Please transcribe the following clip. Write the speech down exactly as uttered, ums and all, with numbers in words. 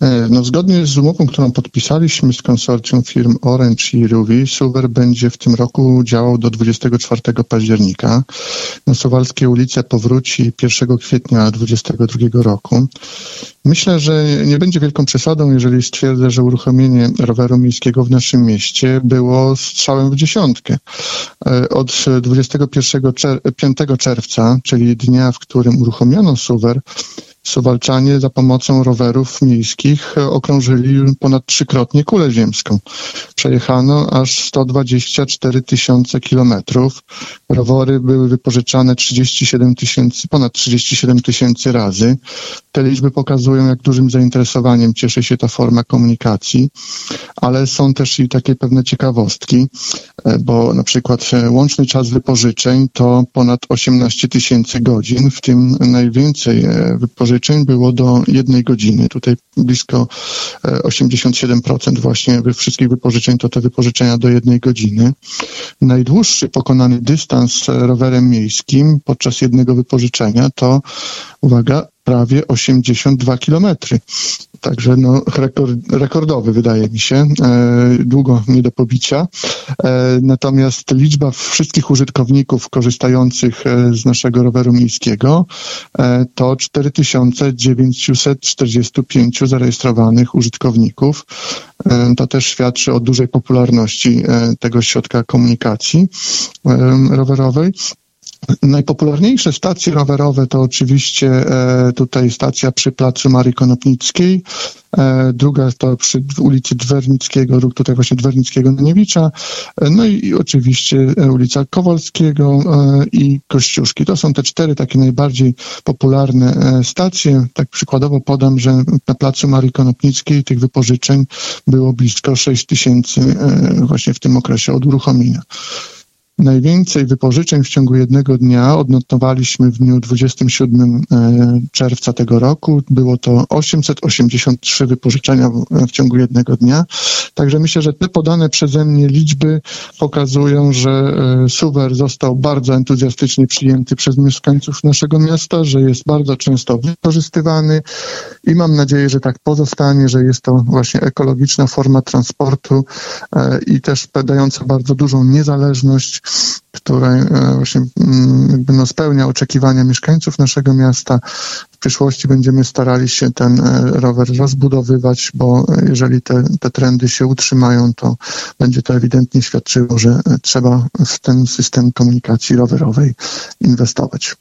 No, zgodnie z umową, którą podpisaliśmy z konsorcjum firm Orange i Ruwi, Suwer będzie w tym roku działał do dwudziestego czwartego października. Na Suwalskie ulice powróci pierwszego kwietnia dwudziestego drugiego roku. Myślę, że nie będzie wielką przesadą, jeżeli stwierdzę, że uruchomienie roweru miejskiego w naszym mieście było strzałem w dziesiątkę. Od dwudziestego piątego czerwca, czyli dnia, w którym uruchomiono Suwer, Suwalczanie za pomocą rowerów miejskich okrążyli ponad trzykrotnie kulę ziemską. Przejechano aż sto dwadzieścia cztery tysiące kilometrów. Rowery były wypożyczane trzydzieści siedem tysięcy, ponad trzydzieści siedem tysięcy razy. Te liczby pokazują, jak dużym zainteresowaniem cieszy się ta forma komunikacji, ale są też i takie pewne ciekawostki, bo na przykład łączny czas wypożyczeń to ponad osiemnaście tysięcy godzin, w tym najwięcej wypożyczeń było do jednej godziny. Tutaj blisko osiemdziesiąt siedem procent właśnie wszystkich wypożyczeń to te wypożyczenia do jednej godziny. Najdłuższy pokonany dystans rowerem miejskim podczas jednego wypożyczenia to, uwaga, prawie osiemdziesiąt dwa kilometry. Także no, rekord, rekordowy wydaje mi się, e, długo nie do pobicia. E, natomiast liczba wszystkich użytkowników korzystających z naszego roweru miejskiego e, to cztery tysiące dziewięćset czterdzieści pięć zarejestrowanych użytkowników. E, to też świadczy o dużej popularności e, tego środka komunikacji e, rowerowej. Najpopularniejsze stacje rowerowe to oczywiście e, tutaj stacja przy placu Marii Konopnickiej, e, druga to przy ulicy Dwernickiego, tutaj właśnie Dwernickiego-Niewicza, e, no i, i oczywiście ulica Kowalskiego e, i Kościuszki. To są te cztery takie najbardziej popularne e, stacje. Tak przykładowo podam, że na placu Marii Konopnickiej tych wypożyczeń było blisko sześć tysięcy e, właśnie w tym okresie od uruchomienia. Najwięcej wypożyczeń w ciągu jednego dnia odnotowaliśmy w dniu dwudziestego siódmego czerwca tego roku. Było to osiemset osiemdziesiąt trzy wypożyczenia w ciągu jednego dnia. Także myślę, że te podane przeze mnie liczby pokazują, że Suwer został bardzo entuzjastycznie przyjęty przez mieszkańców naszego miasta, że jest bardzo często wykorzystywany i mam nadzieję, że tak pozostanie, że jest to właśnie ekologiczna forma transportu i też dająca bardzo dużą niezależność, która właśnie jakby no spełnia oczekiwania mieszkańców naszego miasta. W przyszłości będziemy starali się ten rower rozbudowywać, bo jeżeli te, te trendy się utrzymają, to będzie to ewidentnie świadczyło, że trzeba w ten system komunikacji rowerowej inwestować.